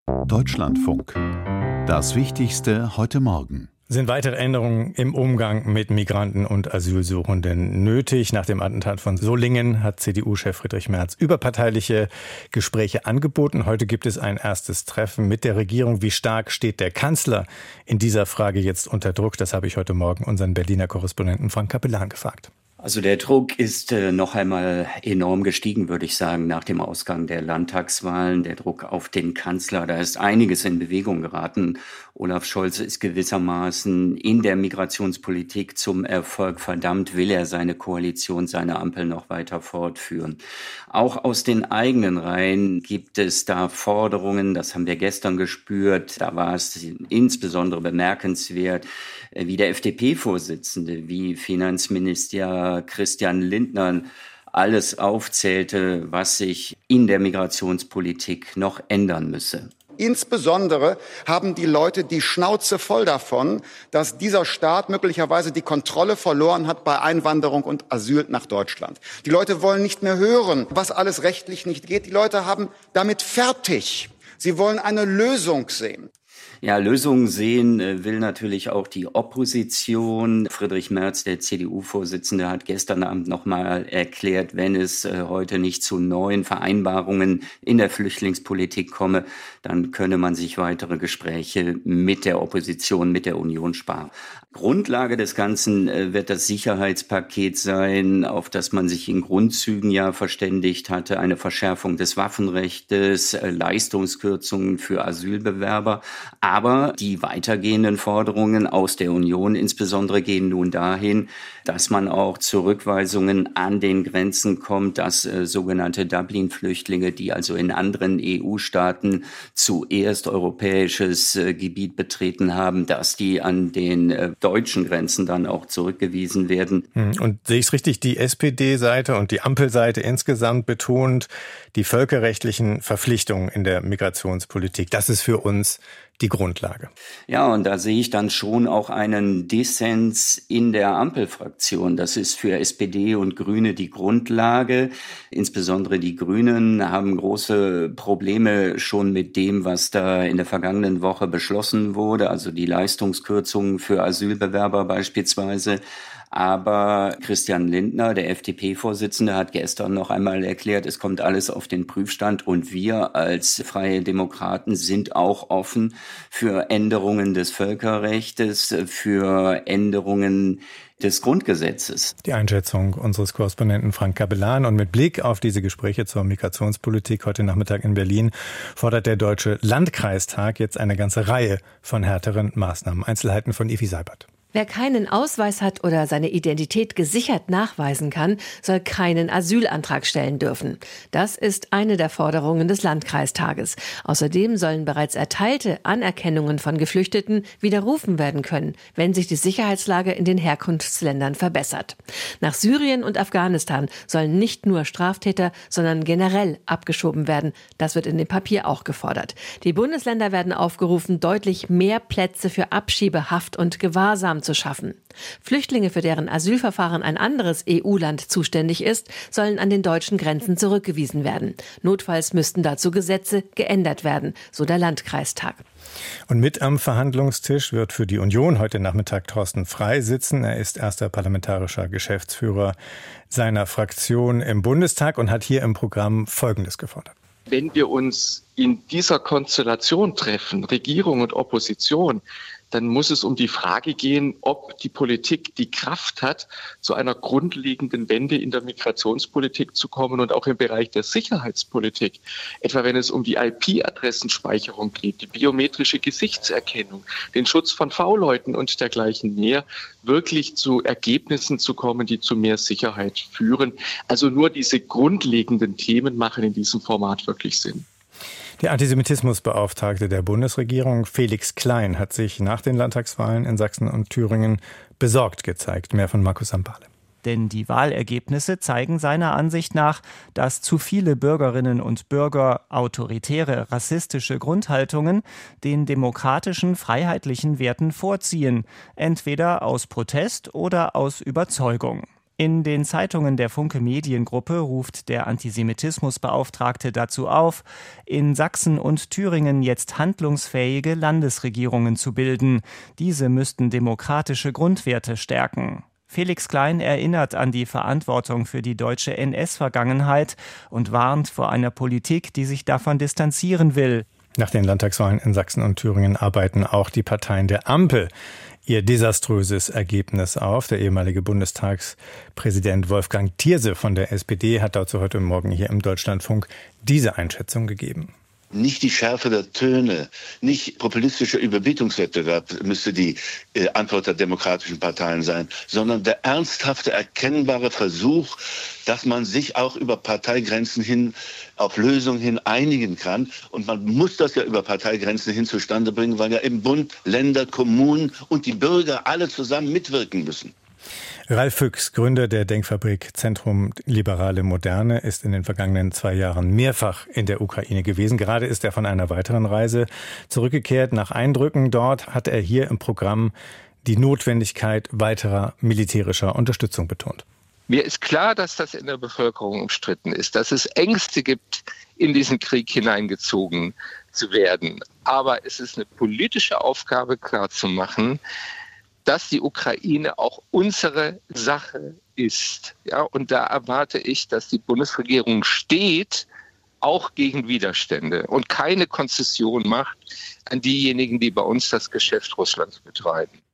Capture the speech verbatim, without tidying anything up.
Deutschlandfunk. Das Wichtigste heute Morgen. Sind weitere Änderungen im Umgang mit Migranten und Asylsuchenden nötig? Nach dem Attentat von Solingen hat C D U-Chef Friedrich Merz überparteiliche Gespräche angeboten. Heute gibt es ein erstes Treffen mit der Regierung. Wie stark steht der Kanzler in dieser Frage jetzt unter Druck? Das habe ich heute Morgen unseren Berliner Korrespondenten Frank Capellan gefragt. Also der Druck ist äh, noch einmal enorm gestiegen, würde ich sagen, nach dem Ausgang der Landtagswahlen. Der Druck auf den Kanzler, da ist einiges in Bewegung geraten. Olaf Scholz ist gewissermaßen in der Migrationspolitik zum Erfolg verdammt, will er seine Koalition, seine Ampel noch weiter fortführen. Auch aus den eigenen Reihen gibt es da Forderungen, das haben wir gestern gespürt. Da war es insbesondere bemerkenswert, wie der F D P-Vorsitzende, wie Finanzminister Christian Lindner alles aufzählte, was sich in der Migrationspolitik noch ändern müsse. Insbesondere haben die Leute die Schnauze voll davon, dass dieser Staat möglicherweise die Kontrolle verloren hat bei Einwanderung und Asyl nach Deutschland. Die Leute wollen nicht mehr hören, was alles rechtlich nicht geht. Die Leute haben damit fertig. Sie wollen eine Lösung sehen. Ja, Lösungen sehen äh, will natürlich auch die Opposition. Friedrich Merz, der C D U-Vorsitzende, hat gestern Abend nochmal erklärt, wenn es äh, heute nicht zu neuen Vereinbarungen in der Flüchtlingspolitik komme, dann könne man sich weitere Gespräche mit der Opposition, mit der Union sparen. Grundlage des Ganzen äh, wird das Sicherheitspaket sein, auf das man sich in Grundzügen ja verständigt hatte. Eine Verschärfung des Waffenrechts, äh, Leistungskürzungen für Asylbewerber. Aber die weitergehenden Forderungen aus der Union insbesondere gehen nun dahin, dass man auch zu Rückweisungen an den Grenzen kommt, dass äh, sogenannte Dublin-Flüchtlinge, die also in anderen E U-Staaten zuerst europäisches äh, Gebiet betreten haben, dass die an den äh, deutschen Grenzen dann auch zurückgewiesen werden. Und sehe ich es richtig, die S P D-Seite und die Ampelseite insgesamt betont die völkerrechtlichen Verpflichtungen in der Migrationspolitik. Das ist für uns die Grundlage. Ja, und da sehe ich dann schon auch einen Dissens in der Ampelfraktion. Das ist für S P D und Grüne die Grundlage. Insbesondere die Grünen haben große Probleme schon mit dem, was da in der vergangenen Woche beschlossen wurde, also die Leistungskürzungen für Asylbewerber beispielsweise. Aber Christian Lindner, der F D P-Vorsitzende, hat gestern noch einmal erklärt, es kommt alles auf den Prüfstand und wir als Freie Demokraten sind auch offen für Änderungen des Völkerrechts, für Änderungen des Grundgesetzes. Die Einschätzung unseres Korrespondenten Frank Capellan. Und mit Blick auf diese Gespräche zur Migrationspolitik heute Nachmittag in Berlin fordert der Deutsche Landkreistag jetzt eine ganze Reihe von härteren Maßnahmen. Einzelheiten von Ivi Seibert. Wer keinen Ausweis hat oder seine Identität gesichert nachweisen kann, soll keinen Asylantrag stellen dürfen. Das ist eine der Forderungen des Landkreistages. Außerdem sollen bereits erteilte Anerkennungen von Geflüchteten widerrufen werden können, wenn sich die Sicherheitslage in den Herkunftsländern verbessert. Nach Syrien und Afghanistan sollen nicht nur Straftäter, sondern generell abgeschoben werden. Das wird in dem Papier auch gefordert. Die Bundesländer werden aufgerufen, deutlich mehr Plätze für Abschiebehaft und Gewahrsam zu schaffen. Flüchtlinge, für deren Asylverfahren ein anderes E U-Land zuständig ist, sollen an den deutschen Grenzen zurückgewiesen werden. Notfalls müssten dazu Gesetze geändert werden, so der Landkreistag. Und mit am Verhandlungstisch wird für die Union heute Nachmittag Thorsten Frey sitzen. Er ist erster parlamentarischer Geschäftsführer seiner Fraktion im Bundestag und hat hier im Programm Folgendes gefordert. Wenn wir uns in dieser Konstellation treffen, Regierung und Opposition, dann muss es um die Frage gehen, ob die Politik die Kraft hat, zu einer grundlegenden Wende in der Migrationspolitik zu kommen und auch im Bereich der Sicherheitspolitik. Etwa wenn es um die I P-Adressenspeicherung geht, die biometrische Gesichtserkennung, den Schutz von V-Leuten und dergleichen mehr, wirklich zu Ergebnissen zu kommen, die zu mehr Sicherheit führen. Also nur diese grundlegenden Themen machen in diesem Format wirklich Sinn. Der Antisemitismusbeauftragte der Bundesregierung, Felix Klein, hat sich nach den Landtagswahlen in Sachsen und Thüringen besorgt gezeigt. Mehr von Markus Sambale. Denn die Wahlergebnisse zeigen seiner Ansicht nach, dass zu viele Bürgerinnen und Bürger autoritäre, rassistische Grundhaltungen den demokratischen, freiheitlichen Werten vorziehen, entweder aus Protest oder aus Überzeugung. In den Zeitungen der Funke Mediengruppe ruft der Antisemitismusbeauftragte dazu auf, in Sachsen und Thüringen jetzt handlungsfähige Landesregierungen zu bilden. Diese müssten demokratische Grundwerte stärken. Felix Klein erinnert an die Verantwortung für die deutsche N S-Vergangenheit und warnt vor einer Politik, die sich davon distanzieren will. Nach den Landtagswahlen in Sachsen und Thüringen arbeiten auch die Parteien der Ampel ihr desaströses Ergebnis auf. Der ehemalige Bundestagspräsident Wolfgang Thierse von der S P D hat dazu heute Morgen hier im Deutschlandfunk diese Einschätzung gegeben. Nicht die Schärfe der Töne, nicht populistischer Überbietungswettbewerb müsste die äh, Antwort der demokratischen Parteien sein, sondern der ernsthafte, erkennbare Versuch, dass man sich auch über Parteigrenzen hin auf Lösungen hin einigen kann. Und man muss das ja über Parteigrenzen hin zustande bringen, weil ja im Bund, Länder, Kommunen und die Bürger alle zusammen mitwirken müssen. Ralf Füchs, Gründer der Denkfabrik Zentrum Liberale Moderne, ist in den vergangenen zwei Jahren mehrfach in der Ukraine gewesen. Gerade ist er von einer weiteren Reise zurückgekehrt. Nach Eindrücken dort hat er hier im Programm die Notwendigkeit weiterer militärischer Unterstützung betont. Mir ist klar, dass das in der Bevölkerung umstritten ist, dass es Ängste gibt, in diesen Krieg hineingezogen zu werden. Aber es ist eine politische Aufgabe, klarzumachen, dass die Ukraine auch unsere Sache ist. Ja, und da erwarte ich, dass die Bundesregierung steht, auch gegen Widerstände und keine Konzession macht an diejenigen, die bei uns das Geschäft Russlands betreiben.